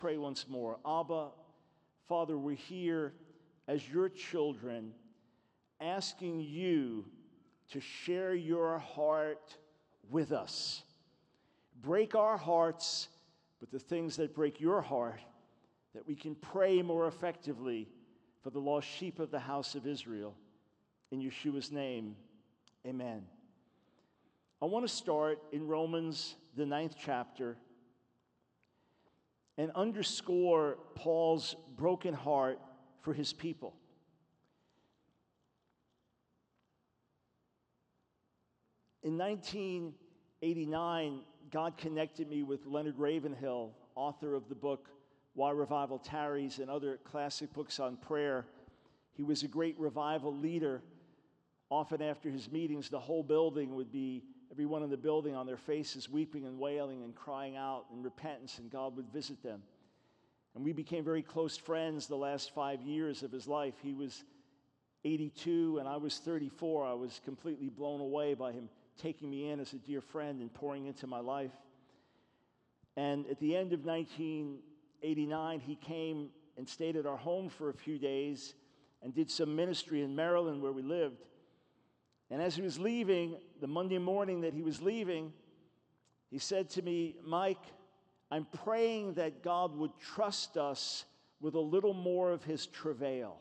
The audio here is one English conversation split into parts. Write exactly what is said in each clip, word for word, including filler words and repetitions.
Pray once more. Abba, Father, we're here as your children, asking you to share your heart with us. Break our hearts with the things that break your heart, that we can pray more effectively for the lost sheep of the house of Israel. In Yeshua's name, amen. I want to start in Romans, the ninth chapter, and underscore Paul's broken heart for his people. In nineteen eighty-nine, God connected me with Leonard Ravenhill, author of the book Why Revival Tarries and other classic books on prayer. He was a great revival leader. Often after his meetings, the whole building would be, everyone in the building on their faces, weeping and wailing and crying out in repentance, and God would visit them. And we became very close friends the last five years of his life. He was eighty-two and I was thirty-four. I was completely blown away by him taking me in as a dear friend and pouring into my life. And at the end of nineteen eighty-nine, he came and stayed at our home for a few days and did some ministry in Maryland where we lived. And as he was leaving, the Monday morning that he was leaving, he said to me, Mike, I'm praying that God would trust us with a little more of his travail.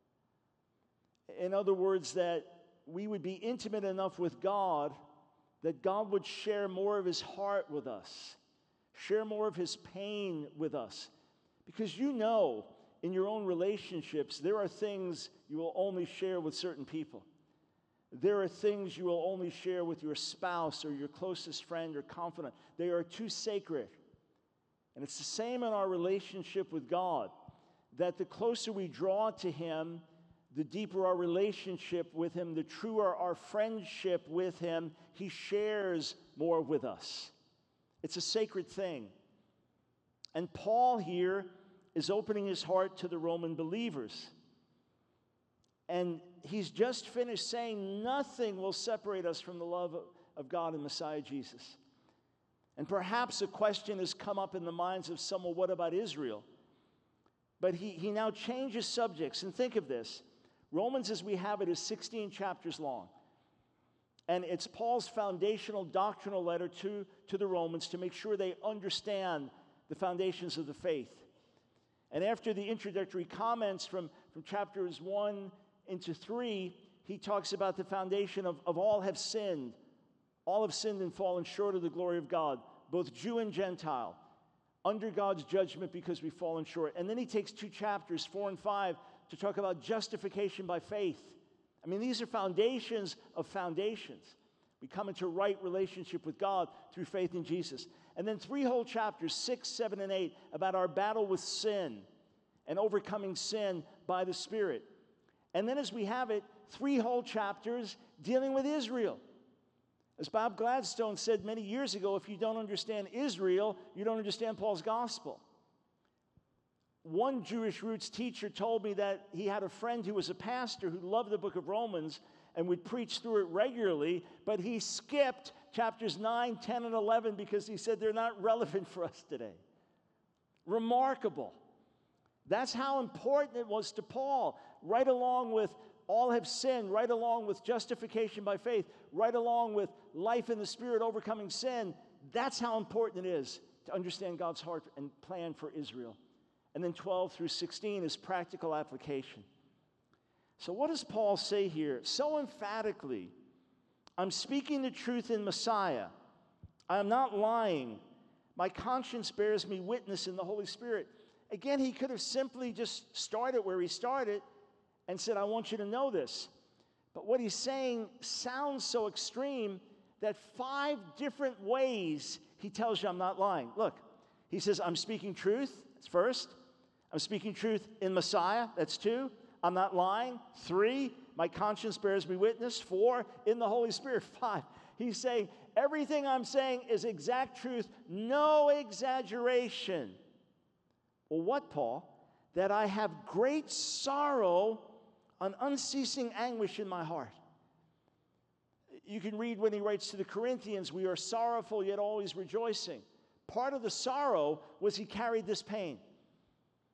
In other words, that we would be intimate enough with God that God would share more of his heart with us, share more of his pain with us. Because you know, in your own relationships, there are things you will only share with certain people. There are things you will only share with your spouse or your closest friend or confidant. They are too sacred. And it's the same in our relationship with God, that the closer we draw to him, the deeper our relationship with him, the truer our friendship with him, he shares more with us. It's a sacred thing. And Paul here is opening his heart to the Roman believers. And he's just finished saying nothing will separate us from the love of God and Messiah Jesus. And perhaps a question has come up in the minds of some, well, what about Israel? But he, he now changes subjects. And think of this. Romans, as we have it, is sixteen chapters long. And it's Paul's foundational doctrinal letter to, to the Romans to make sure they understand the foundations of the faith. And after the introductory comments from, from chapters one into three, he talks about the foundation of, of all have sinned. All have sinned and fallen short of the glory of God, both Jew and Gentile, under God's judgment because we've fallen short. And then he takes two chapters, four and five, to talk about justification by faith. I mean, these are foundations of foundations. We come into right relationship with God through faith in Jesus. And then three whole chapters, six, seven, and eight, about our battle with sin and overcoming sin by the Spirit. And then as we have it, three whole chapters dealing with Israel. As Bob Gladstone said many years ago, if you don't understand Israel, you don't understand Paul's gospel. One Jewish roots teacher told me that he had a friend who was a pastor who loved the book of Romans and would preach through it regularly, but he skipped chapters nine, ten, and eleven because he said they're not relevant for us today. Remarkable. That's how important it was to Paul, right along with all have sinned, right along with justification by faith, right along with life in the Spirit overcoming sin. That's how important it is to understand God's heart and plan for Israel. And then twelve through sixteen is practical application. So what does Paul say here? So emphatically, I'm speaking the truth in Messiah. I am not lying. My conscience bears me witness in the Holy Spirit. Again, he could have simply just started where he started and said, I want you to know this. But what he's saying sounds so extreme that five different ways he tells you I'm not lying. Look, he says, I'm speaking truth. That's first. I'm speaking truth in Messiah. That's two. I'm not lying. Three, my conscience bears me witness. Four, in the Holy Spirit. Five, he's saying everything I'm saying is exact truth, no exaggeration. Well, what, Paul? That I have great sorrow, an unceasing anguish in my heart. You can read when he writes to the Corinthians, we are sorrowful yet always rejoicing. Part of the sorrow was he carried this pain.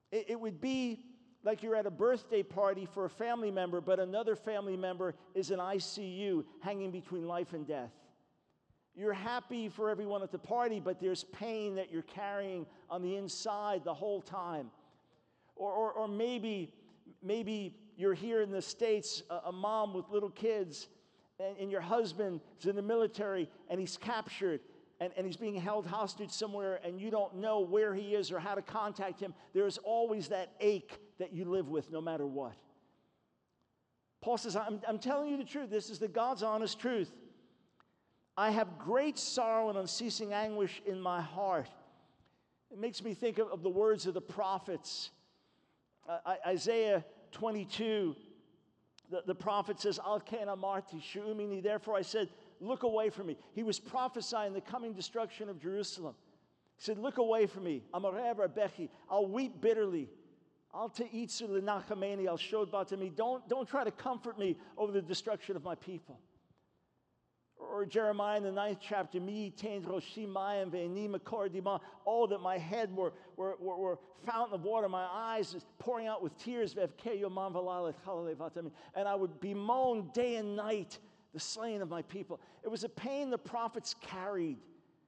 It, it would be like you're at a birthday party for a family member, but another family member is in I C U, hanging between life and death. You're happy for everyone at the party, but there's pain that you're carrying on the inside the whole time. Or, or, or maybe, maybe you're here in the States, a, a mom with little kids, and, and your husband is in the military, and he's captured, and, and he's being held hostage somewhere, and you don't know where he is or how to contact him. There's always that ache that you live with no matter what. Paul says, I'm, I'm telling you the truth. This is the God's honest truth. I have great sorrow and unceasing anguish in my heart. It makes me think of, of the words of the prophets. Uh, Isaiah twenty-two, the, the prophet says, Al kana marti shu'umini, therefore I said, look away from me. He was prophesying the coming destruction of Jerusalem. He said, look away from me. I'll weep bitterly. I'll te'itzu l'nachameni, I'll show it to me. Don't, don't try to comfort me over the destruction of my people. Or Jeremiah in the ninth chapter, Mi tained roshi mayim ve'eni makor dima. Oh, that my head were, were, were, were fountain of water, my eyes is pouring out with tears. Ve'evkei yomam v'lalet chalalei v'atamim. And I would bemoan day and night the slaying of my people. It was a pain the prophets carried.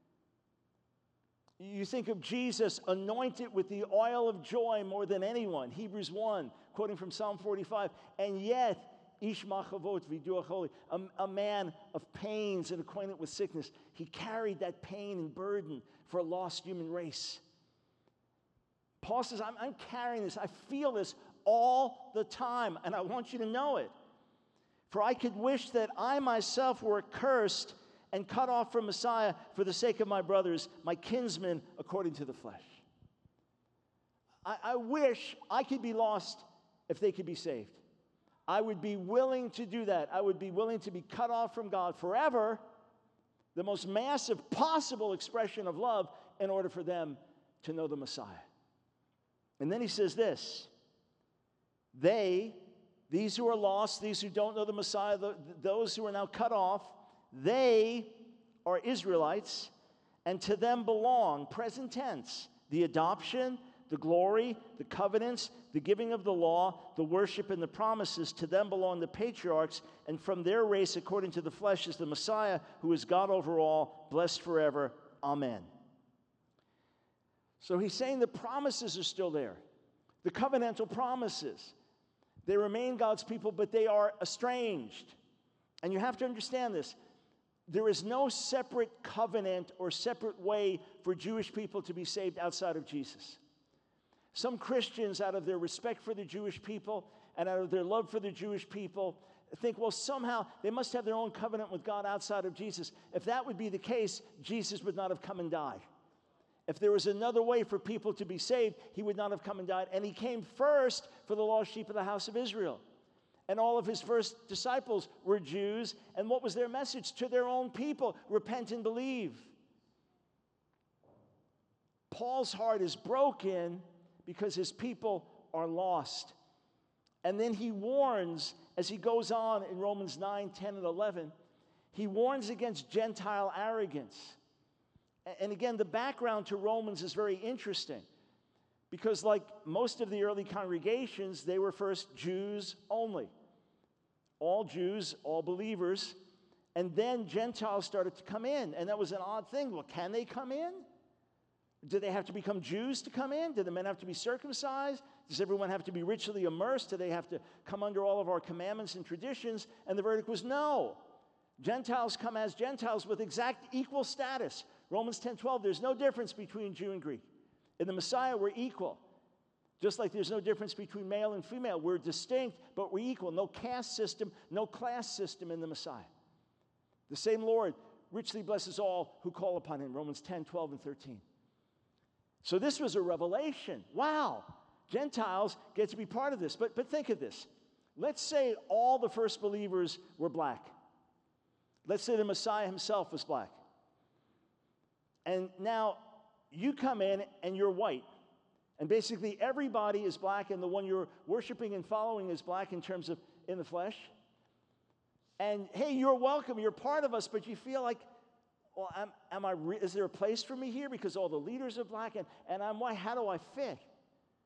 You think of Jesus anointed with the oil of joy more than anyone. Hebrews one, quoting from Psalm forty-five. And yet, Ish machavot v'duach holi, a man of pains and acquainted with sickness. He carried that pain and burden for a lost human race. Paul says, I'm, I'm carrying this. I feel this all the time, and I want you to know it. For I could wish that I myself were accursed and cut off from Messiah for the sake of my brothers, my kinsmen, according to the flesh. I, I wish I could be lost if they could be saved. I would be willing to do that. I would be willing to be cut off from God forever, the most massive possible expression of love, in order for them to know the Messiah. And then he says this, they, these who are lost, these who don't know the Messiah, the, those who are now cut off, they are Israelites, and to them belong, present tense, the adoption, the glory, the covenants, the giving of the law, the worship, and the promises. To them belong the patriarchs, and from their race, according to the flesh, is the Messiah, who is God over all, blessed forever. Amen. So he's saying the promises are still there, the covenantal promises. They remain God's people, but they are estranged. And you have to understand this. There is no separate covenant or separate way for Jewish people to be saved outside of Jesus. Some Christians, out of their respect for the Jewish people and out of their love for the Jewish people, think, well, somehow they must have their own covenant with God outside of Jesus. If that would be the case, Jesus would not have come and died. If there was another way for people to be saved, he would not have come and died. And he came first for the lost sheep of the house of Israel. And all of his first disciples were Jews. And what was their message to their own people? Repent and believe. Paul's heart is broken because his people are lost. And then he warns, as he goes on in Romans nine, ten, and eleven, he warns against Gentile arrogance. And again, the background to Romans is very interesting because, like most of the early congregations, they were first Jews only. All Jews, all believers. And then Gentiles started to come in. And that was an odd thing. Well, can they come in? Do they have to become Jews to come in? Do the men have to be circumcised? Does everyone have to be ritually immersed? Do they have to come under all of our commandments and traditions? And the verdict was no. Gentiles come as Gentiles with exact equal status. Romans ten twelve, there's no difference between Jew and Greek. In the Messiah, we're equal. Just like there's no difference between male and female. We're distinct, but we're equal. No caste system, no class system in the Messiah. The same Lord richly blesses all who call upon him. Romans ten, twelve, and thirteen. So this was a revelation. Wow, Gentiles get to be part of this. But, but think of this. Let's say all the first believers were black. Let's say the Messiah himself was black. And now you come in and you're white. And basically everybody is black, and the one you're worshiping and following is black in terms of in the flesh. And hey, you're welcome, you're part of us, but you feel like, well, am, am I re- is there a place for me here? Because all the leaders are black, and, and I'm white. How do I fit?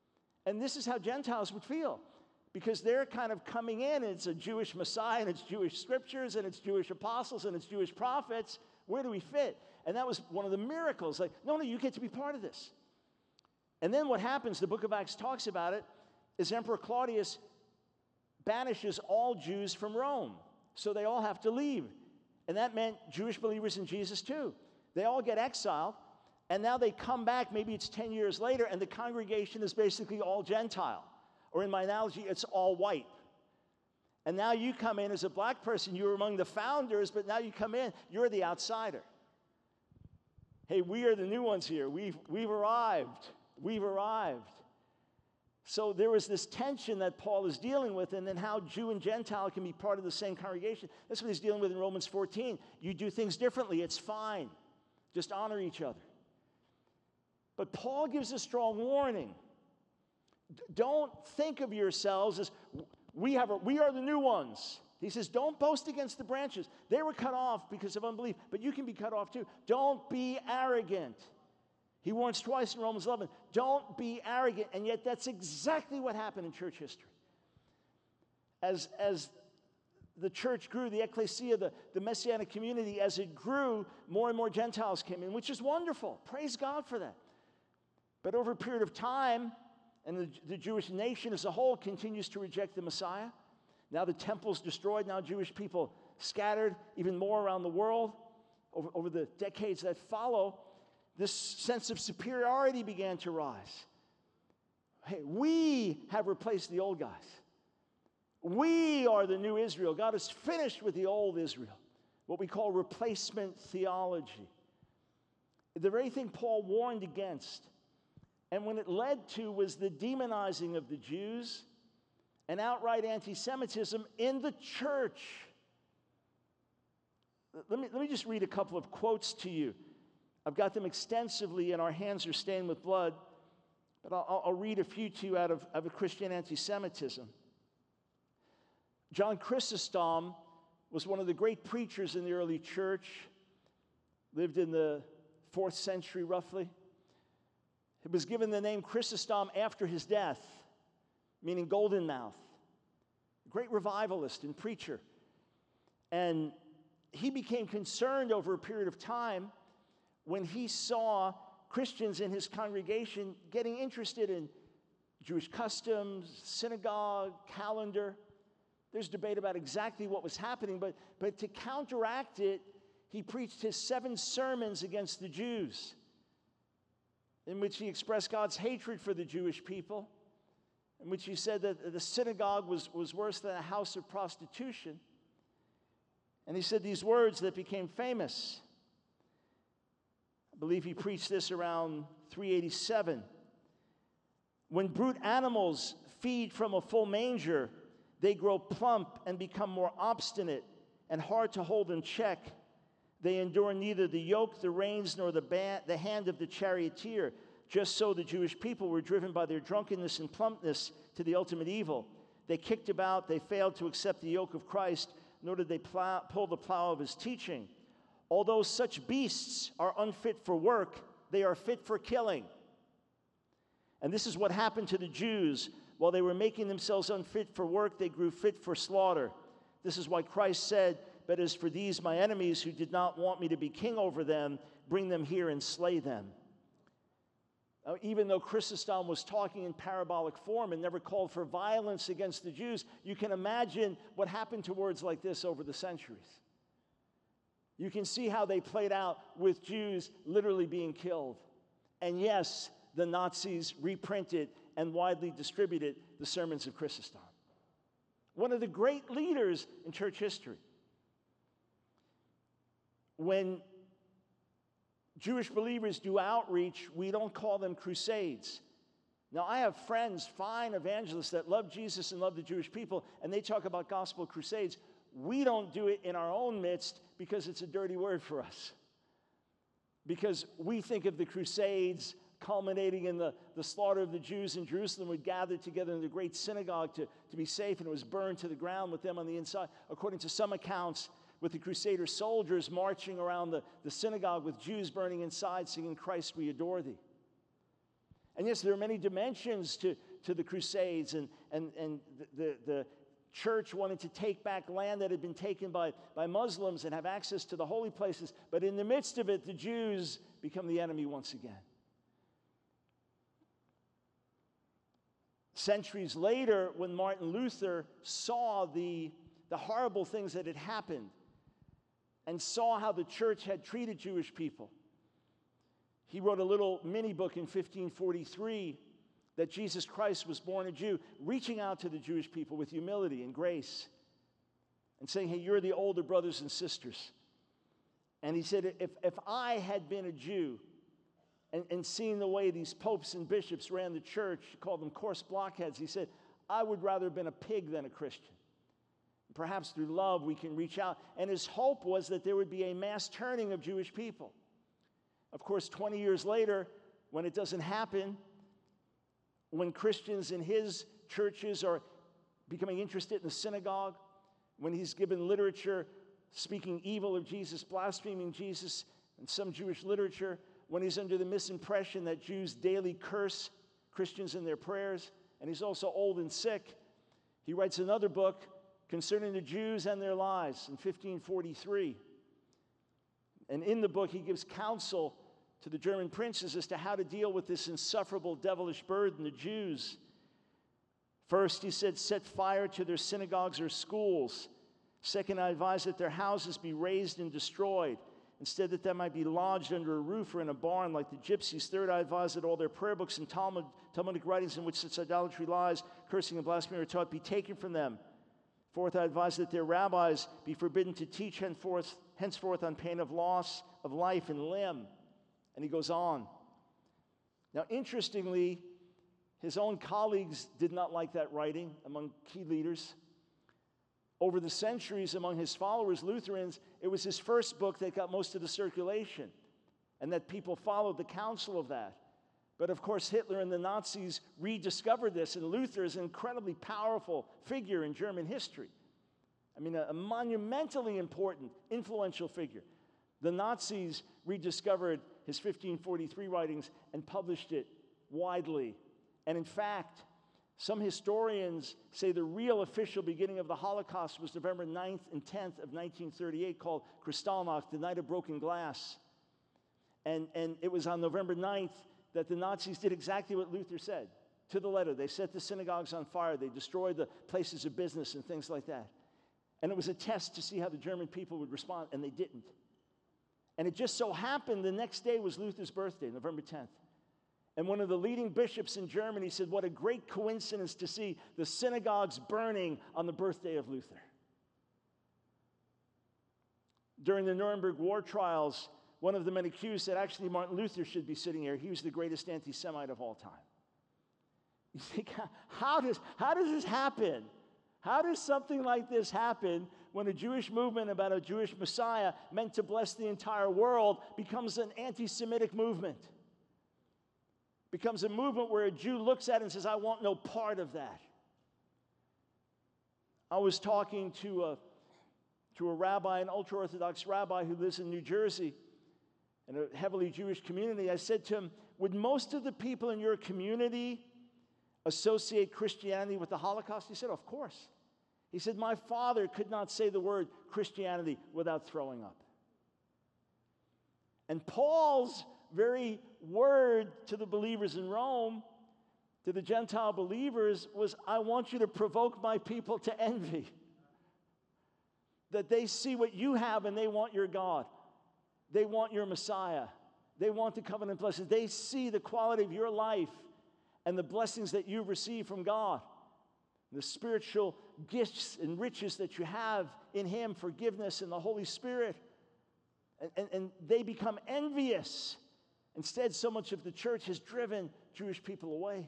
And this is how Gentiles would feel, because they're kind of coming in, and it's a Jewish Messiah, and it's Jewish scriptures, and it's Jewish apostles, and it's Jewish prophets. Where do we fit? And that was one of the miracles. Like, no, no, you get to be part of this. And then what happens, the book of Acts talks about it, is Emperor Claudius banishes all Jews from Rome. So they all have to leave. And that meant Jewish believers in Jesus too. They all get exiled, and now they come back, maybe it's ten years later, and the congregation is basically all Gentile. Or in my analogy, it's all white. And now you come in as a black person, you were among the founders, but now you come in, you're the outsider. Hey, we are the new ones here. We've, we've arrived. We've arrived. So there was this tension that Paul is dealing with, and then how Jew and Gentile can be part of the same congregation. That's what he's dealing with in Romans fourteen. You do things differently, it's fine. Just honor each other. But Paul gives a strong warning. D- don't think of yourselves as, we, have a, we are the new ones. He says, don't boast against the branches. They were cut off because of unbelief, but you can be cut off too. Don't be arrogant. He warns twice in Romans eleven, don't be arrogant. And yet that's exactly what happened in church history. As, as the church grew, the ecclesia, the, the messianic community, as it grew, more and more Gentiles came in, which is wonderful. Praise God for that. But over a period of time, and the, the Jewish nation as a whole continues to reject the Messiah. Now the temple's destroyed. Now Jewish people scattered even more around the world. Over, over the decades that follow, this sense of superiority began to rise. Hey, we have replaced the old guys. We are the new Israel. God is finished with the old Israel, what we call replacement theology. The very thing Paul warned against, and when it led to, was the demonizing of the Jews and outright anti-Semitism in the church. Let me, let me just read a couple of quotes to you. I've got them extensively, and our hands are stained with blood, but I'll, I'll read a few to you out of, out of Christian anti-Semitism. John Chrysostom was one of the great preachers in the early church, lived in the fourth century roughly. He was given the name Chrysostom after his death, meaning golden mouth. Great revivalist and preacher. And he became concerned over a period of time when he saw Christians in his congregation getting interested in Jewish customs, synagogue, calendar. There's debate about exactly what was happening, but, but to counteract it, he preached his seven sermons against the Jews, in which he expressed God's hatred for the Jewish people, in which he said that the synagogue was, was worse than a house of prostitution. And he said these words that became famous. I believe he preached this around three eighty-seven. When brute animals feed from a full manger, they grow plump and become more obstinate and hard to hold in check. They endure neither the yoke, the reins, nor the, ba- the hand of the charioteer. Just so the Jewish people were driven by their drunkenness and plumpness to the ultimate evil. They kicked about, they failed to accept the yoke of Christ, nor did they plow, pull the plow of his teaching. Although such beasts are unfit for work, they are fit for killing. And this is what happened to the Jews. While they were making themselves unfit for work, they grew fit for slaughter. This is why Christ said, "But as for these my enemies who did not want me to be king over them, bring them here and slay them." Uh, even though Chrysostom was talking in parabolic form and never called for violence against the Jews, you can imagine what happened to words like this over the centuries. You can see how they played out with Jews literally being killed. And yes, the Nazis reprinted and widely distributed the sermons of Chrysostom. One of the great leaders in church history. When Jewish believers do outreach, we don't call them crusades. Now, I have friends, fine evangelists that love Jesus and love the Jewish people, and they talk about gospel crusades. We don't do it in our own midst because it's a dirty word for us. Because we think of the crusades culminating in the, the slaughter of the Jews in Jerusalem, would gather together in the great synagogue to, to be safe, and it was burned to the ground with them on the inside. According to some accounts, with the Crusader soldiers marching around the, the synagogue with Jews burning inside, singing, "Christ, we adore thee." And yes, there are many dimensions to, to the Crusades, and, and, and the, the, the church wanted to take back land that had been taken by, by Muslims and have access to the holy places. But in the midst of it, the Jews become the enemy once again. Centuries later, when Martin Luther saw the, the horrible things that had happened and saw how the church had treated Jewish people, he wrote a little mini book in fifteen forty-three that Jesus Christ was born a Jew, reaching out to the Jewish people with humility and grace and saying, hey, you're the older brothers and sisters. And he said, if, if I had been a Jew, And, and seeing the way these popes and bishops ran the church, he called them coarse blockheads, he said, I would rather have been a pig than a Christian. Perhaps through love we can reach out. And his hope was that there would be a mass turning of Jewish people. Of course, twenty years later, when it doesn't happen, when Christians in his churches are becoming interested in the synagogue, when he's given literature speaking evil of Jesus, blaspheming Jesus, and some Jewish literature, when he's under the misimpression that Jews daily curse Christians in their prayers, and he's also old and sick, he writes another book concerning the Jews and their lives in fifteen forty-three. And in the book, he gives counsel to the German princes as to how to deal with this insufferable, devilish burden, the Jews. First, he said, set fire to their synagogues or schools. Second, I advise that their houses be razed and destroyed, instead that they might be lodged under a roof or in a barn like the gypsies. Third, I advise that all their prayer books and Talmud, Talmudic writings in which such idolatry lies, cursing and blasphemy are taught, be taken from them. Fourth, I advise that their rabbis be forbidden to teach henceforth, henceforth on pain of loss of life and limb. And he goes on. Now, interestingly, his own colleagues did not like that writing among key leaders. Over the centuries, among his followers, Lutherans, it was his first book that got most of the circulation, and that people followed the counsel of that. But of course, Hitler and the Nazis rediscovered this, and Luther is an incredibly powerful figure in German history. I mean, a, a monumentally important, influential figure. The Nazis rediscovered his fifteen forty-three writings and published it widely. And in fact, some historians say the real official beginning of the Holocaust was November ninth and tenth of nineteen thirty-eight, called Kristallnacht, the Night of Broken Glass. And, and it was on November ninth that the Nazis did exactly what Luther said, to the letter. They set the synagogues on fire. They destroyed the places of business and things like that. And it was a test to see how the German people would respond, and they didn't. And it just so happened the next day was Luther's birthday, November tenth. And one of the leading bishops in Germany said, what a great coincidence to see the synagogues burning on the birthday of Luther. During the Nuremberg war trials, one of the men accused said, actually, Martin Luther should be sitting here. He was the greatest anti-Semite of all time. You think, how does, how does this happen? How does something like this happen when a Jewish movement about a Jewish Messiah meant to bless the entire world becomes an anti-Semitic movement? Becomes a movement where a Jew looks at it and says, I want no part of that. I was talking to a, to a rabbi, an ultra-Orthodox rabbi who lives in New Jersey, in a heavily Jewish community. I said to him, would most of the people in your community associate Christianity with the Holocaust? He said, of course. He said, my father could not say the word Christianity without throwing up. And Paul's very word to the believers in Rome, to the Gentile believers, was, I want you to provoke my people to envy. That they see what you have and they want your God. They want your Messiah. They want the covenant blessings. They see the quality of your life and the blessings that you've received from God. The spiritual gifts and riches that you have in Him, forgiveness and the Holy Spirit. And, and, and they become envious. Instead, so much of the church has driven Jewish people away.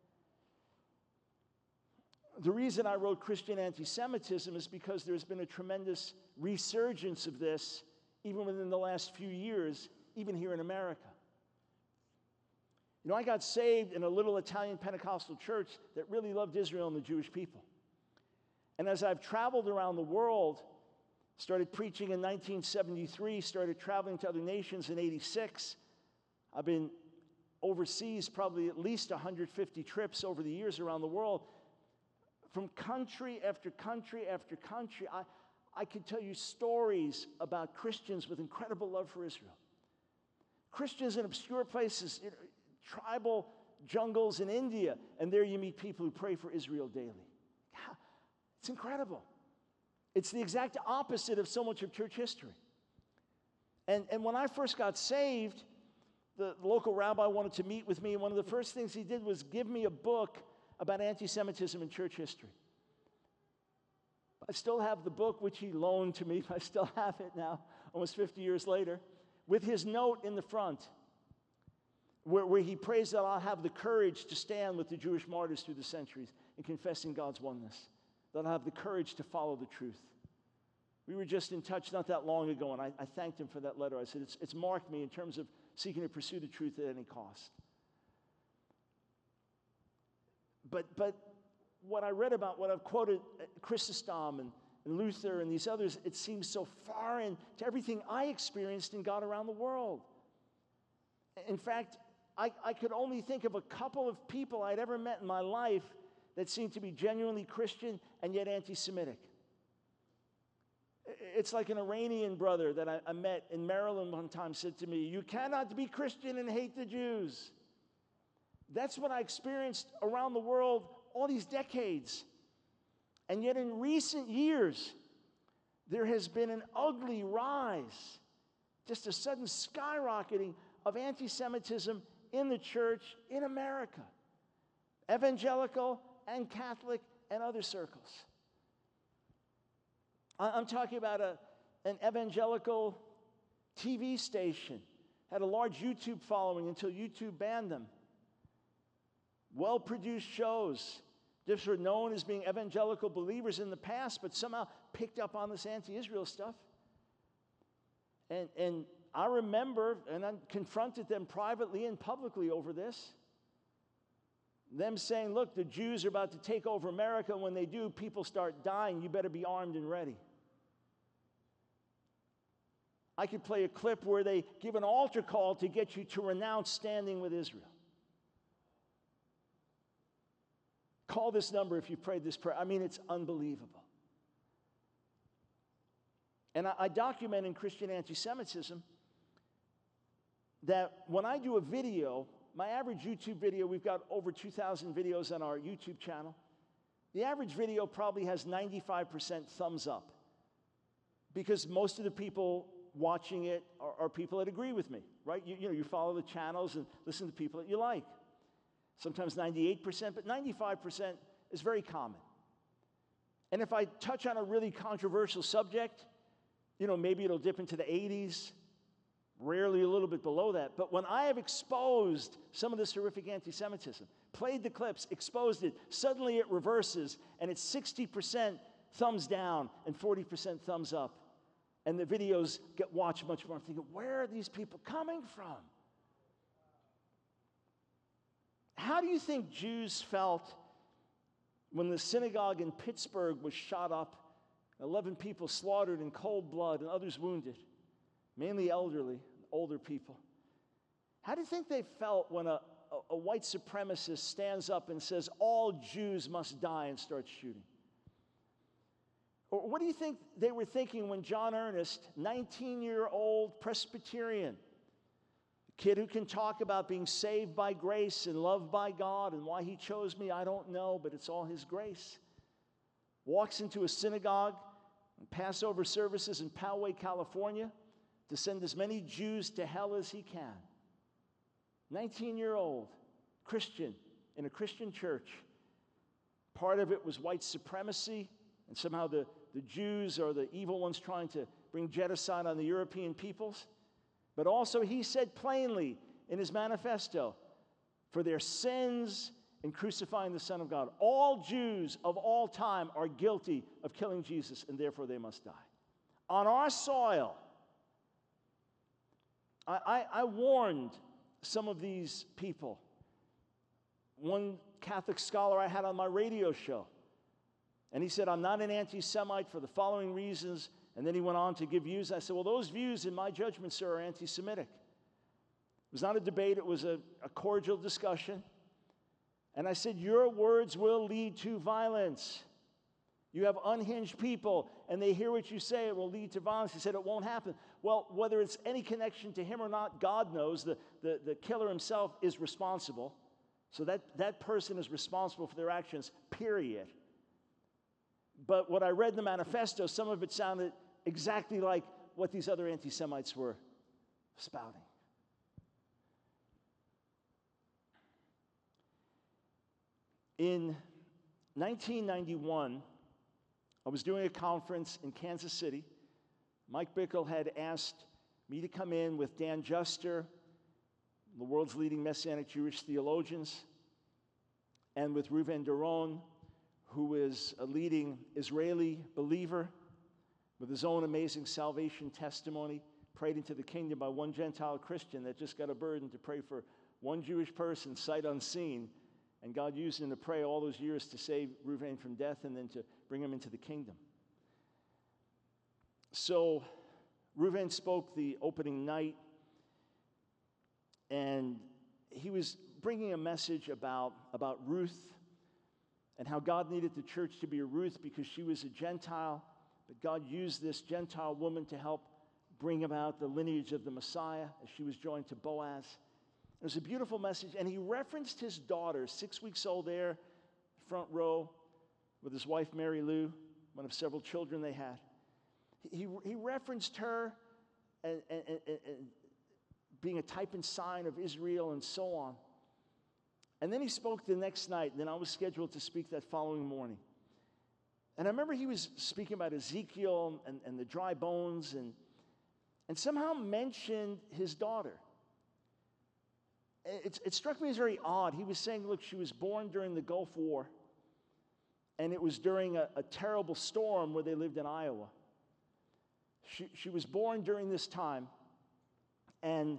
The reason I wrote Christian anti-Semitism is because there's been a tremendous resurgence of this, even within the last few years, even here in America. You know, I got saved in a little Italian Pentecostal church that really loved Israel and the Jewish people. And as I've traveled around the world, started preaching in nineteen seventy-three, started traveling to other nations in eighty-six, I've been overseas, probably at least one hundred fifty trips over the years around the world, from country after country after country. I, I could tell you stories about Christians with incredible love for Israel. Christians in obscure places, you know, tribal jungles in India, and there you meet people who pray for Israel daily. It's incredible. It's the exact opposite of so much of church history. And, and when I first got saved, the local rabbi wanted to meet with me, and one of the first things he did was give me a book about anti-Semitism in church history. I still have the book, which he loaned to me. I still have it now, almost fifty years later, with his note in the front, where, where he prays that I'll have the courage to stand with the Jewish martyrs through the centuries in confessing God's oneness, that I'll have the courage to follow the truth. We were just in touch not that long ago, and I, I thanked him for that letter. I said, it's, it's marked me in terms of seeking to pursue the truth at any cost. But, but what I read about, what I've quoted, Chrysostom and, and Luther and these others, it seems so foreign to everything I experienced in God around the world. In fact, I, I could only think of a couple of people I'd ever met in my life that seemed to be genuinely Christian and yet anti-Semitic. It's like an Iranian brother that I, I met in Maryland one time said to me, "You cannot be Christian and hate the Jews." That's what I experienced around the world all these decades. And yet in recent years, there has been an ugly rise, just a sudden skyrocketing of anti-Semitism in the church in America, evangelical and Catholic and other circles. I'm talking about a, an evangelical T V station, had a large YouTube following until YouTube banned them. Well-produced shows. Just were known as being evangelical believers in the past, but somehow picked up on this anti-Israel stuff. And, and I remember, and I confronted them privately and publicly over this, them saying, look, the Jews are about to take over America, and when they do, people start dying. You better be armed and ready. I could play a clip where they give an altar call to get you to renounce standing with Israel. Call this number if you prayed this prayer. I mean, it's unbelievable. And I, I document in Christian anti-Semitism that when I do a video, my average YouTube video, we've got over two thousand videos on our YouTube channel. The average video probably has ninety-five percent thumbs up because most of the people watching it are, are people that agree with me, right? You, you know, you follow the channels and listen to people that you like. Sometimes ninety-eight percent, but ninety-five percent is very common. And if I touch on a really controversial subject, you know, maybe it'll dip into the eighties, rarely a little bit below that. But when I have exposed some of this horrific anti-Semitism, played the clips, exposed it, suddenly it reverses, and it's sixty percent thumbs down and forty percent thumbs up. And the videos get watched much more. I'm thinking, where are these people coming from? How do you think Jews felt when the synagogue in Pittsburgh was shot up, eleven people slaughtered in cold blood and others wounded, mainly elderly, older people? How do you think they felt when a, a, a white supremacist stands up and says, all Jews must die, and starts shooting? Or what do you think they were thinking when John Earnest, nineteen-year-old Presbyterian, a kid who can talk about being saved by grace and loved by God and why he chose me, I don't know, but it's all his grace, walks into a synagogue and Passover services in Poway, California, to send as many Jews to hell as he can. nineteen-year-old Christian in a Christian church. Part of it was white supremacy, and somehow the, the Jews are the evil ones trying to bring genocide on the European peoples. But also he said plainly in his manifesto, for their sins in crucifying the Son of God, all Jews of all time are guilty of killing Jesus, and therefore they must die. On our soil, I, I, I warned some of these people. One Catholic scholar I had on my radio show, and he said, I'm not an anti-Semite for the following reasons. And then he went on to give views. I said, well, those views, in my judgment, sir, are anti-Semitic. It was not a debate, it was a, a cordial discussion. And I said, your words will lead to violence. You have unhinged people, and they hear what you say, it will lead to violence. He said, it won't happen. Well, whether it's any connection to him or not, God knows. The, the, the killer himself is responsible. So that, that person is responsible for their actions, period. But what I read in the manifesto, some of it sounded exactly like what these other anti-Semites were spouting. In nineteen ninety-one, I was doing a conference in Kansas City. Mike Bickle had asked me to come in with Dan Juster, the world's leading Messianic Jewish theologians, and with Reuven Doron, who is a leading Israeli believer with his own amazing salvation testimony, prayed into the kingdom by one Gentile Christian that just got a burden to pray for one Jewish person, sight unseen, and God used him to pray all those years to save Reuven from death and then to bring him into the kingdom. So Reuven spoke the opening night, and he was bringing a message about, about Ruth and how God needed the church to be a Ruth because she was a Gentile, but God used this Gentile woman to help bring about the lineage of the Messiah as she was joined to Boaz. It was a beautiful message, and he referenced his daughter, six weeks old there, front row, with his wife Mary Lou, one of several children they had. He, he referenced her and, and, and, and being a type and sign of Israel and so on. And then he spoke the next night, and then I was scheduled to speak that following morning. And I remember he was speaking about Ezekiel and, and the dry bones, and, and somehow mentioned his daughter. It, it struck me as very odd. He was saying, look, she was born during the Gulf War, and it was during a, a terrible storm where they lived in Iowa. She, she was born during this time, and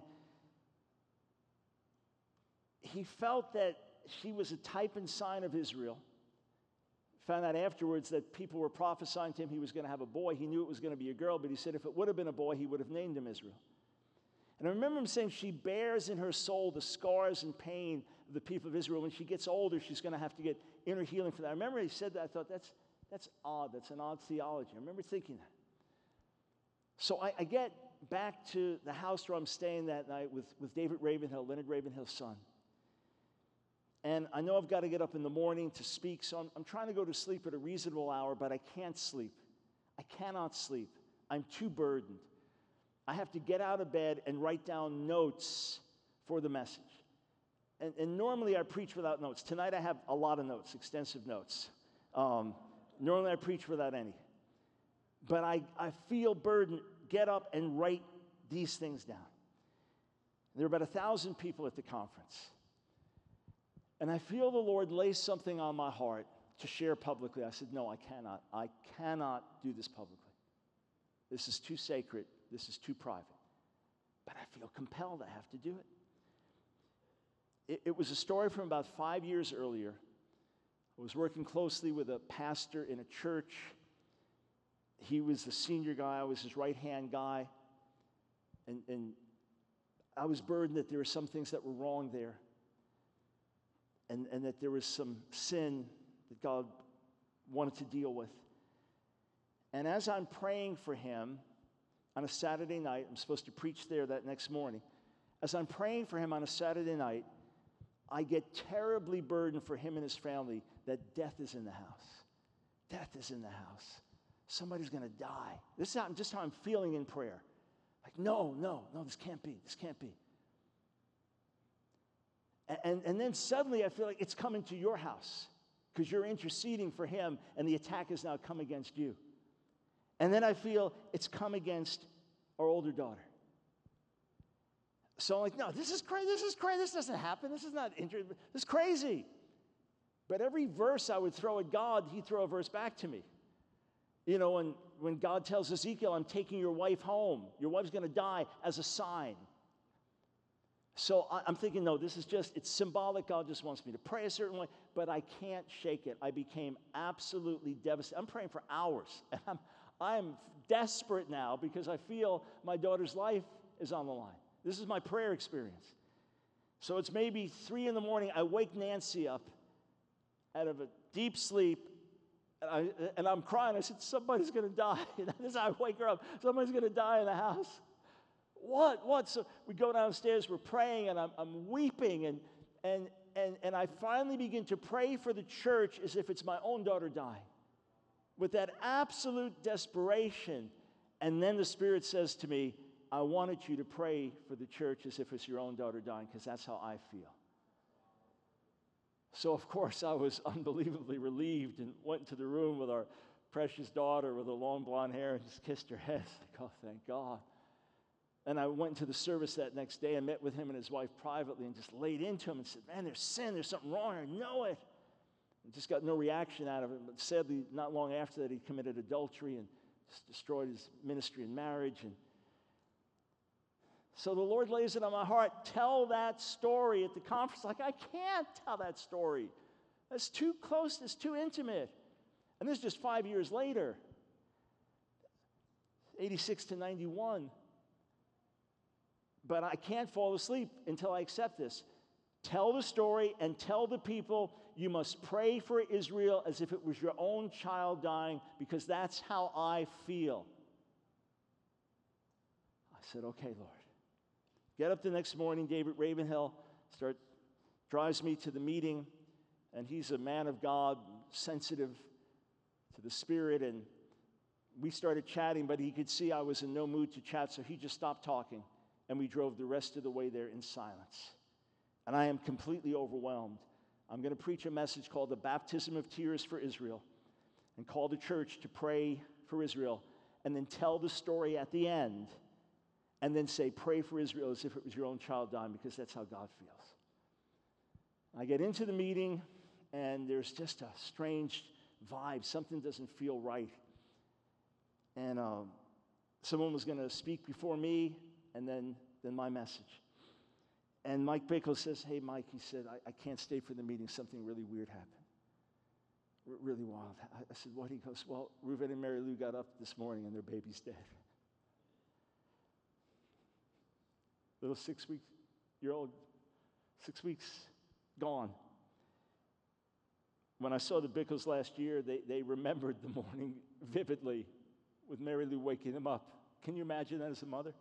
he felt that she was a type and sign of Israel. Found out afterwards that people were prophesying to him he was going to have a boy. He knew it was going to be a girl, but he said if it would have been a boy, he would have named him Israel. And I remember him saying she bears in her soul the scars and pain of the people of Israel. When she gets older, she's going to have to get inner healing for that. I remember he said that. I thought, that's, that's odd. That's an odd theology. I remember thinking that. So I, I get back to the house where I'm staying that night with, with David Ravenhill, Leonard Ravenhill's son. And I know I've got to get up in the morning to speak, so I'm, I'm trying to go to sleep at a reasonable hour, but I can't sleep. I cannot sleep. I'm too burdened. I have to get out of bed and write down notes for the message. And, and normally I preach without notes. Tonight I have a lot of notes, extensive notes. Um, normally I preach without any. But I, I feel burdened. Get up and write these things down. There were about a thousand people at the conference. And I feel the Lord lay something on my heart to share publicly. I said, no, I cannot. I cannot do this publicly. This is too sacred. This is too private. But I feel compelled. I have to do it. It, it was a story from about five years earlier. I was working closely with a pastor in a church. He was the senior guy. I was his right-hand guy. And, and I was burdened that there were some things that were wrong there. And, and that there was some sin that God wanted to deal with. And as I'm praying for him on a Saturday night, I'm supposed to preach there that next morning. As I'm praying for him on a Saturday night, I get terribly burdened for him and his family that death is in the house. Death is in the house. Somebody's going to die. This is how, just how I'm feeling in prayer. Like, no, no, no, this can't be. This can't be. And, and, and then suddenly I feel like it's coming to your house because you're interceding for him and the attack has now come against you. And then I feel it's come against our older daughter. So I'm like, no, this is crazy. This is crazy. This doesn't happen. This is not interesting. This is crazy. But every verse I would throw at God, he'd throw a verse back to me. You know, when, when God tells Ezekiel, I'm taking your wife home. Your wife's going to die as a sign. So I, I'm thinking, no, this is just, it's symbolic. God just wants me to pray a certain way, but I can't shake it. I became absolutely devastated. I'm praying for hours. And I'm, I'm desperate now because I feel my daughter's life is on the line. This is my prayer experience. So it's maybe three in the morning. I wake Nancy up out of a deep sleep, and, I, and I'm crying. I said, somebody's going to die. And as I wake her up, somebody's going to die in the house. What? What? So we go downstairs, we're praying, and I'm, I'm weeping, and, and, and, and I finally begin to pray for the church as if it's my own daughter dying, with that absolute desperation. And then the Spirit says to me, I wanted you to pray for the church as if it's your own daughter dying, because that's how I feel. So, of course, I was unbelievably relieved and went into the room with our precious daughter with her long blonde hair and just kissed her head. Like, oh, thank God. And I went into the service that next day and met with him and his wife privately and just laid into him and said, man, there's sin, there's something wrong, I know it. And just got no reaction out of him. But sadly, not long after that, he committed adultery and just destroyed his ministry and marriage. And so the Lord lays it on my heart, tell that story at the conference. Like, I can't tell that story. That's too close, that's too intimate. And this is just five years later, eighty-six to ninety-one. But I can't fall asleep until I accept this. Tell the story and tell the people you must pray for Israel as if it was your own child dying, because that's how I feel. I said, okay, Lord. Get up the next morning, David Ravenhill start, drives me to the meeting, and he's a man of God, sensitive to the Spirit, and we started chatting, but he could see I was in no mood to chat, so he just stopped talking, and we drove the rest of the way there in silence. And I am completely overwhelmed. I'm going to preach a message called The Baptism of Tears for Israel, and call the church to pray for Israel, and then tell the story at the end, and then say, pray for Israel as if it was your own child dying, because that's how God feels. I get into the meeting, and there's just a strange vibe. Something doesn't feel right. And um, someone was going to speak before me, and then, then my message. And Mike Bickle says, hey, Mike, he said, I, I can't stay for the meeting. Something really weird happened. R- really wild. I, I said, what? He goes, well, Reuven and Mary Lou got up this morning, and their baby's dead. Little six-week-year-old, six weeks gone. When I saw the Bickles last year, they, they remembered the morning vividly with Mary Lou waking them up. Can you imagine that as a mother?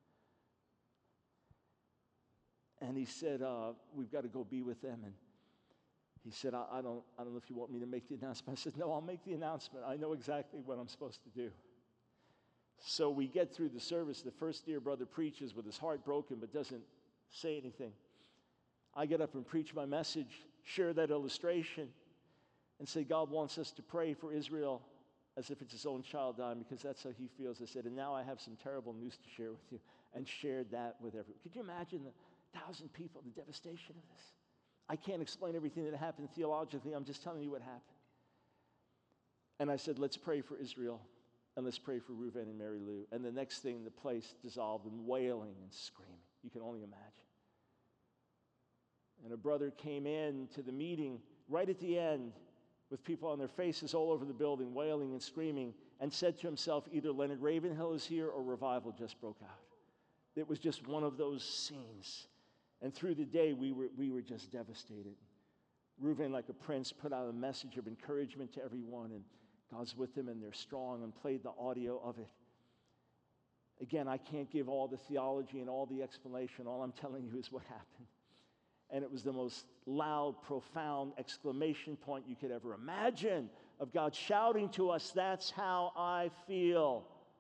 And he said, uh, we've got to go be with them. And he said, I, I, don't, I don't know if you want me to make the announcement. I said, no, I'll make the announcement. I know exactly what I'm supposed to do. So we get through the service. The first dear brother preaches with his heart broken but doesn't say anything. I get up and preach my message, share that illustration, and say God wants us to pray for Israel as if it's his own child dying, because that's how he feels. I said, and now I have some terrible news to share with you, and shared that with everyone. Could you imagine the thousand people, the devastation of this? I can't explain everything that happened theologically. I'm just telling you what happened. And I said, let's pray for Israel. And let's pray for Reuven and Mary Lou. And the next thing, the place dissolved in wailing and screaming. You can only imagine. And a brother came in to the meeting right at the end with people on their faces all over the building, wailing and screaming, and said to himself, either Leonard Ravenhill is here or revival just broke out. It was just one of those scenes. And through the day, we were, we were just devastated. Reuven, like a prince, put out a message of encouragement to everyone, and God's with them, and they're strong, and played the audio of it. Again, I can't give all the theology and all the explanation. All I'm telling you is what happened. And it was the most loud, profound exclamation point you could ever imagine of God shouting to us, that's how I feel.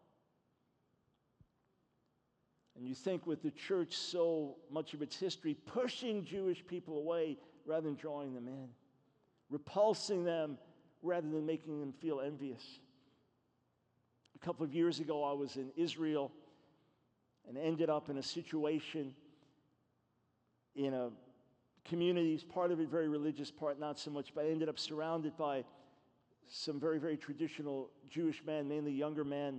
And you think with the church, so much of its history pushing Jewish people away rather than drawing them in, repulsing them rather than making them feel envious. A couple of years ago, I was in Israel and ended up in a situation in a community, part of it very religious, part not so much, but I ended up surrounded by some very, very traditional Jewish men, mainly younger men.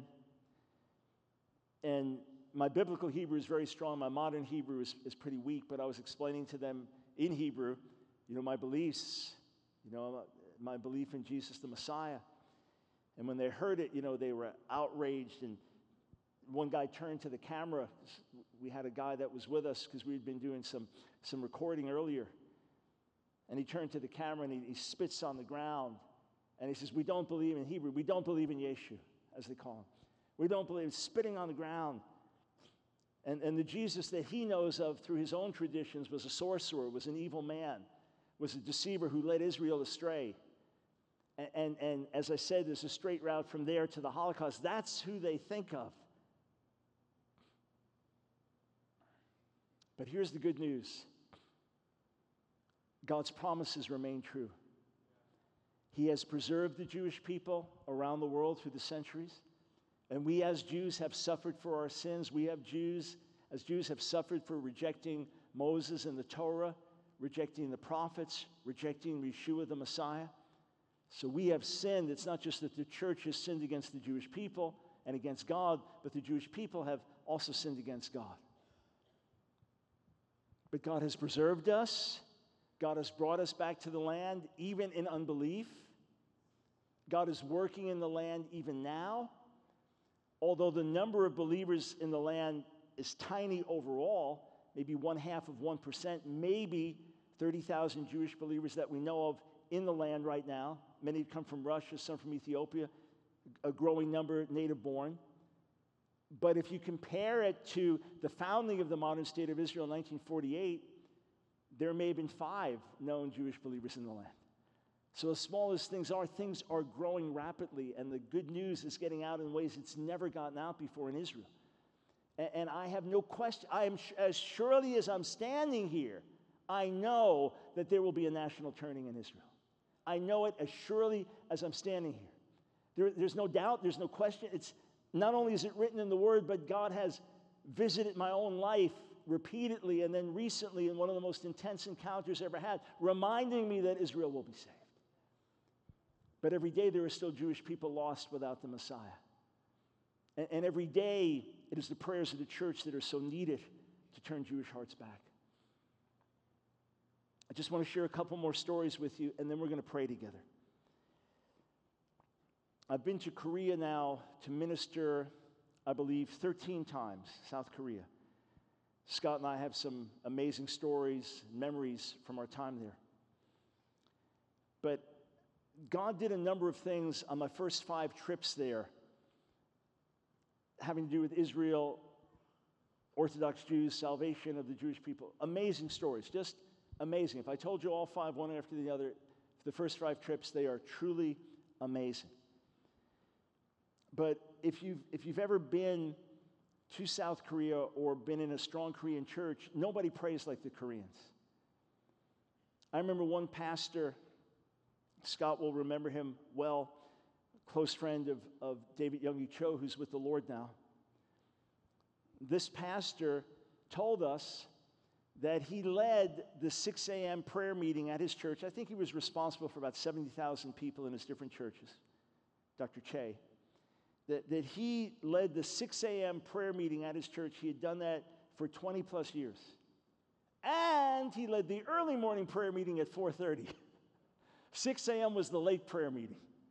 And my biblical Hebrew is very strong. My modern Hebrew is, is pretty weak, but I was explaining to them in Hebrew, you know, my beliefs, you know, my belief in Jesus the Messiah. And when they heard it, you know, they were outraged and one guy turned to the camera. We had a guy that was with us because we had been doing some, some recording earlier. And he turned to the camera and he, he spits on the ground. And he says, we don't believe in Hebrew. We don't believe in Yeshu, as they call him. We don't believe, spitting on the ground. And, and the Jesus that he knows of through his own traditions was a sorcerer, was an evil man, was a deceiver who led Israel astray. And, and, and as I said, there's a straight route from there to the Holocaust. That's who they think of. But here's the good news. God's promises remain true. He has preserved the Jewish people around the world through the centuries. And we as Jews have suffered for our sins. We have Jews, as Jews, have suffered for rejecting Moses and the Torah, rejecting the prophets, rejecting Yeshua the Messiah. So we have sinned. It's not just that the church has sinned against the Jewish people and against God, but the Jewish people have also sinned against God. But God has preserved us. God has brought us back to the land, even in unbelief. God is working in the land even now. Although the number of believers in the land is tiny overall, maybe one half of one percent, maybe thirty thousand Jewish believers that we know of in the land right now. Many come from Russia, some from Ethiopia, a growing number native born. But if you compare it to the founding of the modern state of Israel in nineteen forty-eight, there may have been five known Jewish believers in the land. So as small as things are, things are growing rapidly, and the good news is getting out in ways it's never gotten out before in Israel. And, and I have no question, I am as surely as I'm standing here, I know that there will be a national turning in Israel. I know it as surely as I'm standing here. There, there's no doubt, there's no question. It's not only is it written in the Word, but God has visited my own life repeatedly, and then recently in one of the most intense encounters I ever had, reminding me that Israel will be saved. But every day there are still Jewish people lost without the Messiah. And, and every day it is the prayers of the church that are so needed to turn Jewish hearts back. I just want to share a couple more stories with you, and then we're going to pray together. I've been to Korea now to minister, I believe, thirteen times, South Korea. Scott and I have some amazing stories, memories from our time there. But God did a number of things on my first five trips there, having to do with Israel, Orthodox Jews, salvation of the Jewish people. Amazing stories, just amazing. If I told you all five, one after the other, the first five trips, they are truly amazing. But if you've, if you've ever been to South Korea or been in a strong Korean church, nobody prays like the Koreans. I remember one pastor, Scott will remember him well, close friend of, of David Youngie Cho, who's with the Lord now. This pastor told us that he led the six a.m. prayer meeting at his church. I think he was responsible for about seventy thousand people in his different churches, Doctor Che. That, that he led the six a.m. prayer meeting at his church. He had done that for twenty plus years. And he led the early morning prayer meeting at four thirty. six a.m. was the late prayer meeting.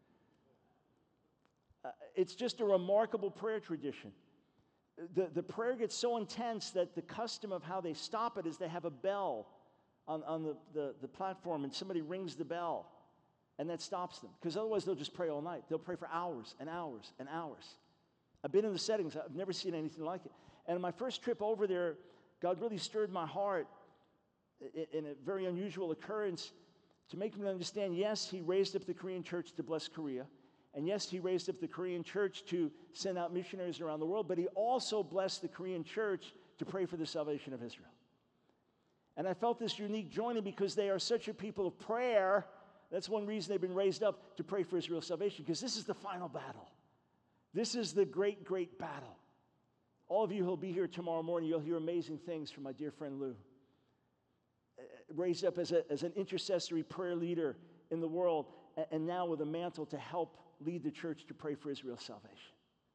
Uh, it's just a remarkable prayer tradition. The, the prayer gets so intense that the custom of how they stop it is they have a bell on, on the, the, the platform, and somebody rings the bell, and that stops them. Because otherwise they'll just pray all night. They'll pray for hours and hours and hours. I've been in the settings. I've never seen anything like it. And my first trip over there, God really stirred my heart in, in a very unusual occurrence to make me understand, yes, he raised up the Korean church to bless Korea. And yes, he raised up the Korean church to send out missionaries around the world, but he also blessed the Korean church to pray for the salvation of Israel. And I felt this unique joining because they are such a people of prayer. That's one reason they've been raised up to pray for Israel's salvation, because this is the final battle. This is the great, great battle. All of you who will be here tomorrow morning, you'll hear amazing things from my dear friend Lou. Raised up as, a, as an intercessory prayer leader in the world, and, and now with a mantle to help lead the church to pray for Israel's salvation.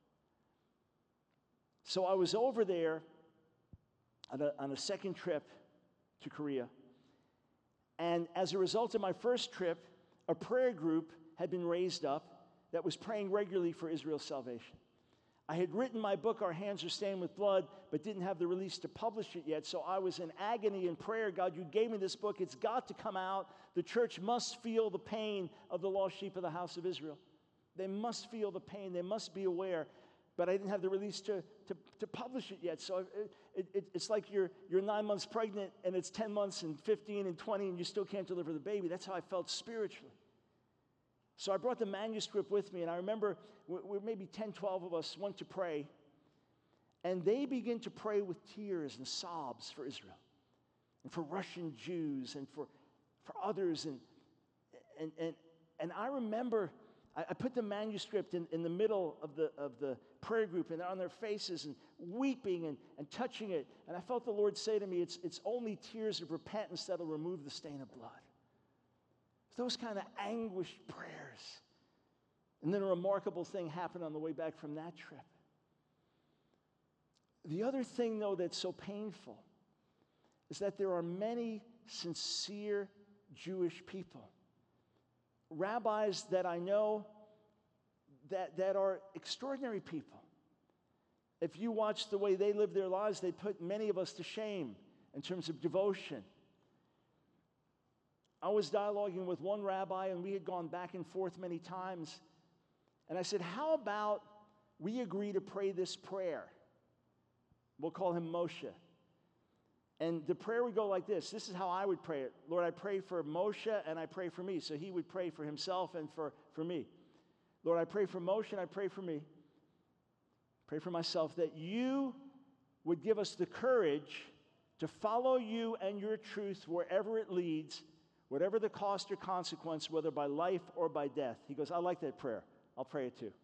So I was over there on a, on a second trip to Korea, and as a result of my first trip, a prayer group had been raised up that was praying regularly for Israel's salvation. I had written my book, Our Hands Are Stained with Blood, but didn't have the release to publish it yet. So I was in agony in prayer. God, you gave me this book. It's got to come out. The church must feel the pain of the lost sheep of the house of Israel. They must feel the pain. They must be aware. But I didn't have the release to, to, to publish it yet. So it, it, it's like you're, you're nine months pregnant, and it's ten months and fifteen and twenty, and you still can't deliver the baby. That's how I felt spiritually. So I brought the manuscript with me, and I remember we, we maybe ten, twelve of us went to pray, and they began to pray with tears and sobs for Israel, and for Russian Jews, and for, for others. And, and, and, and I remember I, I put the manuscript in, in the middle of the, of the prayer group, and they're on their faces and weeping and, and touching it. And I felt the Lord say to me, it's, it's only tears of repentance that'll remove the stain of blood. Those kind of anguished prayers. And then a remarkable thing happened on the way back from that trip. The other thing, though, that's so painful is that there are many sincere Jewish people, rabbis that I know that, that are extraordinary people. If you watch the way they live their lives, they put many of us to shame in terms of devotion. I was dialoguing with one rabbi, and we had gone back and forth many times. And I said, how about we agree to pray this prayer? We'll call him Moshe. And the prayer would go like this. This is how I would pray it. Lord, I pray for Moshe, and I pray for me. So he would pray for himself and for, for me. Lord, I pray for Moshe, and I pray for me. Pray for myself, that you would give us the courage to follow you and your truth wherever it leads, whatever the cost or consequence, whether by life or by death. He goes, I like that prayer. I'll pray it too.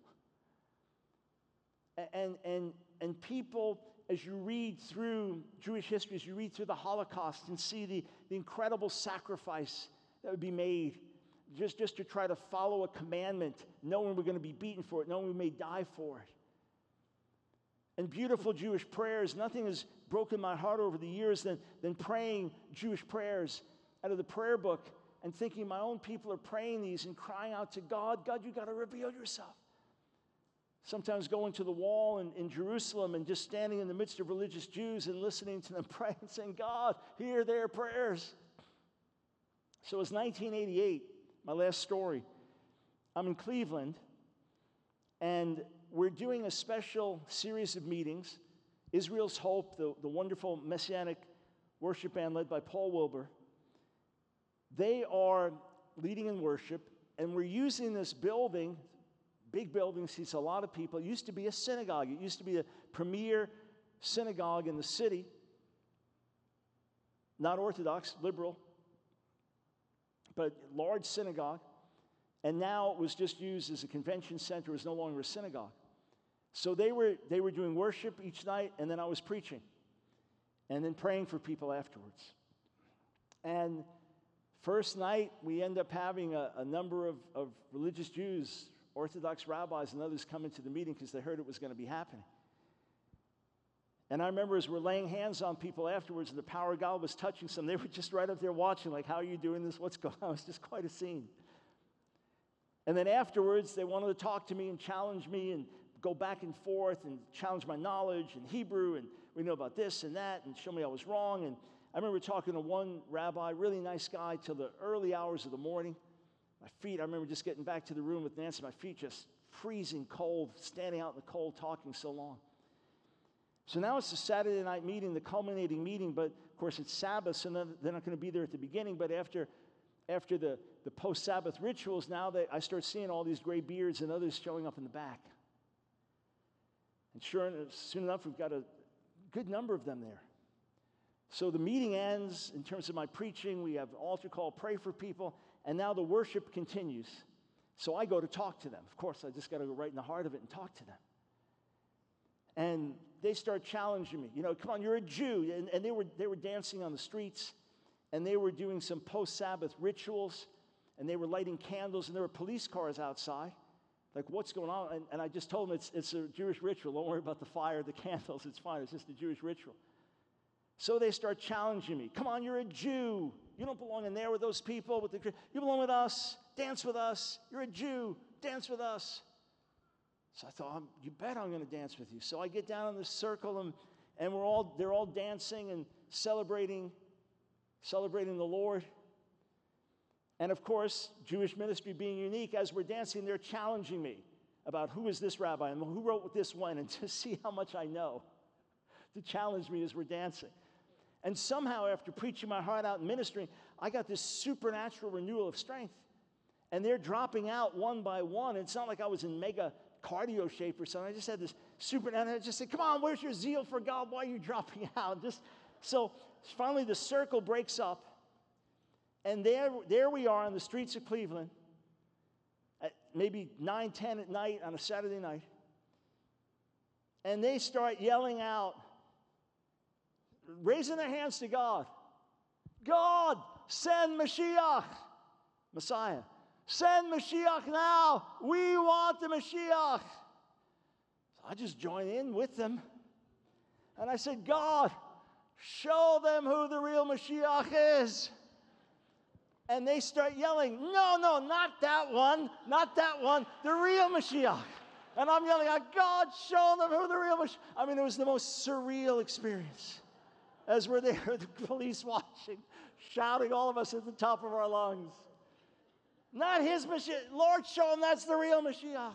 And, and, and people, as you read through Jewish history, as you read through the Holocaust and see the, the incredible sacrifice that would be made just, just to try to follow a commandment, knowing we're going to be beaten for it, knowing we may die for it. And beautiful Jewish prayers. Nothing has broken my heart over the years than, than praying Jewish prayers out of the prayer book and thinking my own people are praying these and crying out to God, God, you got to reveal yourself. Sometimes going to the wall in, in Jerusalem and just standing in the midst of religious Jews and listening to them pray and saying, God, hear their prayers. So it was nineteen eighty-eight, my last story. I'm in Cleveland, and we're doing a special series of meetings. Israel's Hope, the, the wonderful Messianic worship band led by Paul Wilbur, they are leading in worship, and we're using this building, big building, seats a lot of people. It used to be a synagogue. It used to be the premier synagogue in the city. Not Orthodox, liberal, but large synagogue. And now it was just used as a convention center. It was no longer a synagogue. So they were, they were doing worship each night, and then I was preaching, and then praying for people afterwards. And first night, we end up having a, a number of, of religious Jews, Orthodox rabbis, and others come into the meeting because they heard it was going to be happening. And I remember as we're laying hands on people afterwards, and the power of God was touching some, they were just right up there watching, like, how are you doing this? What's going on? It was just quite a scene. And then afterwards, they wanted to talk to me and challenge me and go back and forth and challenge my knowledge in Hebrew, and we know about this and that, and show me I was wrong. And I remember talking to one rabbi, really nice guy, till the early hours of the morning. My feet, I remember just getting back to the room with Nancy, my feet just freezing cold, standing out in the cold, talking so long. So now it's the Saturday night meeting, the culminating meeting, but of course it's Sabbath, so they're not going to be there at the beginning. But after, after the, the post-Sabbath rituals, now they, I start seeing all these gray beards and others showing up in the back. And sure enough, soon enough, we've got a good number of them there. So the meeting ends in terms of my preaching. We have altar call, pray for people, and now the worship continues. So I go to talk to them. Of course, I just got to go right in the heart of it and talk to them. And they start challenging me. You know, come on, you're a Jew. And, and they were they were dancing on the streets, and they were doing some post-Sabbath rituals, and they were lighting candles, and there were police cars outside. Like, what's going on? And, and I just told them it's, it's a Jewish ritual. Don't worry about the fire, the candles. It's fine. It's just a Jewish ritual. So they start challenging me. Come on, you're a Jew. You don't belong in there with those people. With the, you belong with us. Dance with us. You're a Jew. Dance with us. So I thought, "Um, you bet I'm going to dance with you." So I get down in this circle, and, and we're all, they're all dancing and celebrating, celebrating the Lord. And of course, Jewish ministry being unique, as we're dancing, they're challenging me about who is this rabbi and who wrote this one, and to see how much I know, to challenge me as we're dancing. And somehow, after preaching my heart out and ministering, I got this supernatural renewal of strength. And they're dropping out one by one. It's not like I was in mega cardio shape or something. I just had this super, and I just said, "Come on, where's your zeal for God? Why are you dropping out?" Just so finally the circle breaks up. And there, there we are on the streets of Cleveland at maybe nine, ten at night on a Saturday night. And they start yelling out, raising their hands to God. "God, send Mashiach," Messiah. "Send Mashiach now. We want the Mashiach." So I just joined in with them. And I said, "God, show them who the real Mashiach is." And they start yelling, "No, no, not that one, not that one, the real Mashiach." And I'm yelling out, "God, show them who the real Mashiach." I mean, it was the most surreal experience. As we're there, the police watching, shouting, all of us at the top of our lungs. "Not his Mashiach. Lord, show him that's the real Mashiach."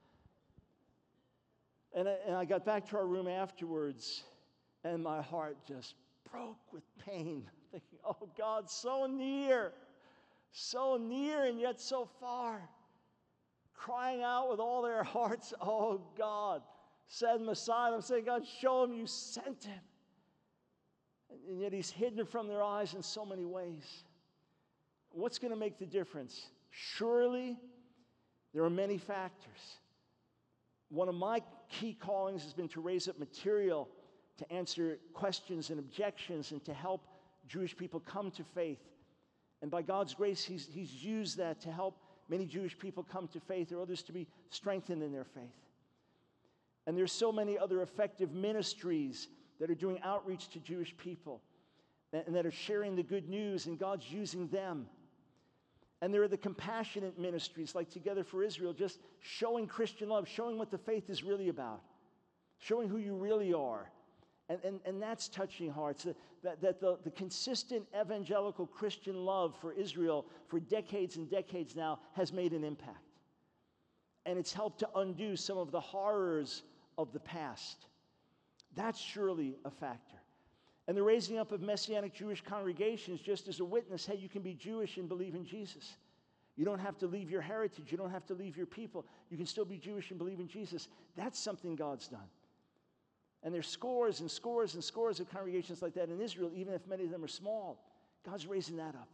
And I, and I got back to our room afterwards, and my heart just broke with pain, thinking, "Oh, God, so near. So near and yet so far," crying out with all their hearts, "Oh, God, send Messiah." I'm saying, "God, show him you sent him." And yet he's hidden from their eyes in so many ways. What's going to make the difference? Surely there are many factors. One of my key callings has been to raise up material to answer questions and objections and to help Jewish people come to faith. And by God's grace, he's, he's used that to help many Jewish people come to faith, or others to be strengthened in their faith. And there's so many other effective ministries that are doing outreach to Jewish people and that are sharing the good news, and God's using them. And there are the compassionate ministries like Together for Israel, just showing Christian love, showing what the faith is really about, showing who you really are. And, and, and that's touching hearts, that, that the, the consistent evangelical Christian love for Israel for decades and decades now has made an impact. And it's helped to undo some of the horrors of the past. That's surely a factor. And the raising up of Messianic Jewish congregations just as a witness, hey, you can be Jewish and believe in Jesus. You don't have to leave your heritage. You don't have to leave your people. You can still be Jewish and believe in Jesus. That's something God's done. And there's scores and scores and scores of congregations like that in Israel, even if many of them are small. God's raising that up.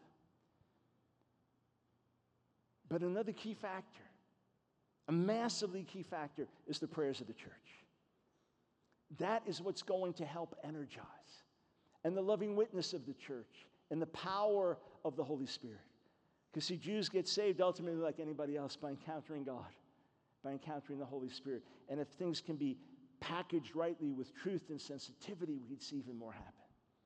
But another key factor, a massively key factor, is the prayers of the church. That is what's going to help energize. And the loving witness of the church and the power of the Holy Spirit. Because see, Jews get saved ultimately like anybody else by encountering God, by encountering the Holy Spirit. And if things can be packaged rightly with truth and sensitivity, we could see even more happen.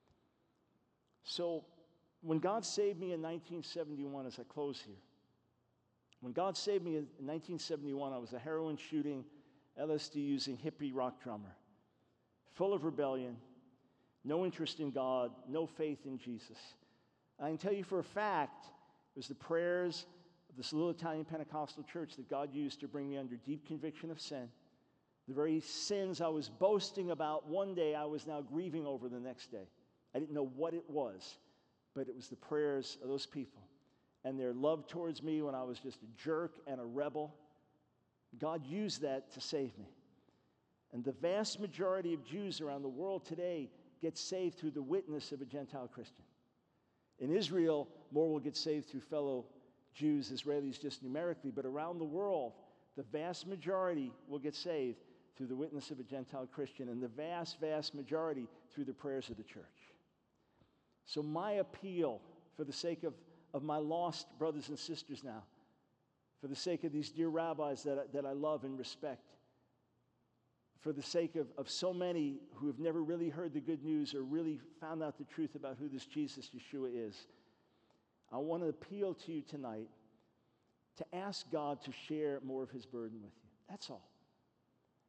So when God saved me in nineteen seventy-one, as I close here, when God saved me in nineteen seventy-one, I was a heroin shooting, L S D using hippie rock drummer, full of rebellion, no interest in God, no faith in Jesus. I can tell you for a fact, it was the prayers of this little Italian Pentecostal church that God used to bring me under deep conviction of sin. The very sins I was boasting about one day, I was now grieving over the next day. I didn't know what it was, but it was the prayers of those people and their love towards me when I was just a jerk and a rebel. God used that to save me. And the vast majority of Jews around the world today get saved through the witness of a Gentile Christian. In Israel, more will get saved through fellow Jews, Israelis just numerically, but around the world, the vast majority will get saved through the witness of a Gentile Christian, and the vast, vast majority through the prayers of the church. So my appeal, for the sake of, of my lost brothers and sisters now, for the sake of these dear rabbis that, I- that I love and respect, for the sake of, of so many who have never really heard the good news or really found out the truth about who this Jesus Yeshua is, I want to appeal to you tonight to ask God to share more of his burden with you. That's all.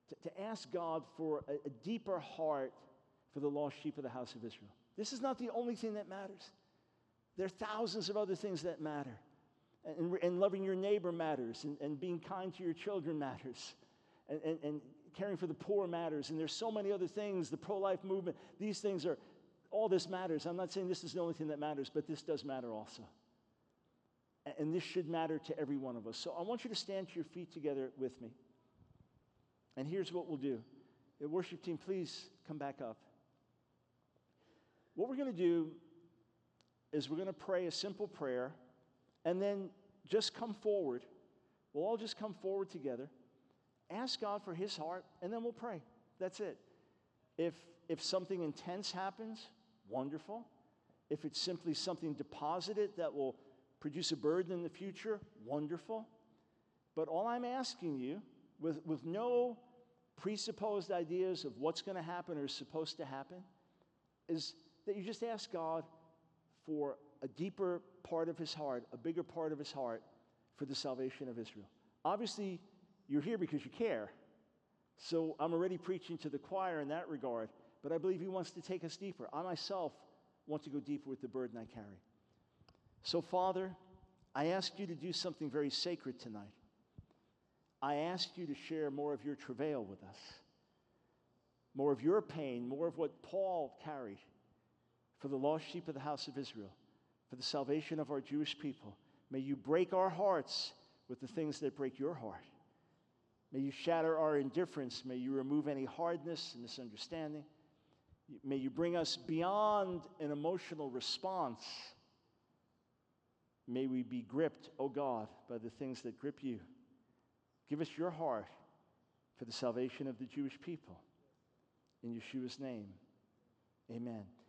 to, to ask God for a, a deeper heart for the lost sheep of the house of Israel. This is not the only thing that matters. There are thousands of other things that matter. And, and loving your neighbor matters, and, and being kind to your children matters, and, and, and caring for the poor matters, and there's so many other things, the pro-life movement, these things are, all this matters. I'm not saying this is the only thing that matters, but this does matter also. And, and this should matter to every one of us. So I want you to stand to your feet together with me. And here's what we'll do. The worship team, please come back up. What we're going to do is we're going to pray a simple prayer, and then just come forward. We'll all just come forward together, ask God for his heart, and then we'll pray. That's it. If, if something intense happens, wonderful. If it's simply something deposited that will produce a burden in the future, wonderful. But all I'm asking you, with, with no presupposed ideas of what's going to happen or is supposed to happen, is that you just ask God for a deeper part of his heart, a bigger part of his heart for the salvation of Israel. Obviously, you're here because you care. So I'm already preaching to the choir in that regard, but I believe he wants to take us deeper. I myself want to go deeper with the burden I carry. So, Father, I ask you to do something very sacred tonight. I ask you to share more of your travail with us, more of your pain, more of what Paul carried for the lost sheep of the house of Israel, for the salvation of our Jewish people. May you break our hearts with the things that break your heart. May you shatter our indifference. May you remove any hardness and misunderstanding. May you bring us beyond an emotional response. May we be gripped, oh God, by the things that grip you. Give us your heart for the salvation of the Jewish people. In Yeshua's name, amen.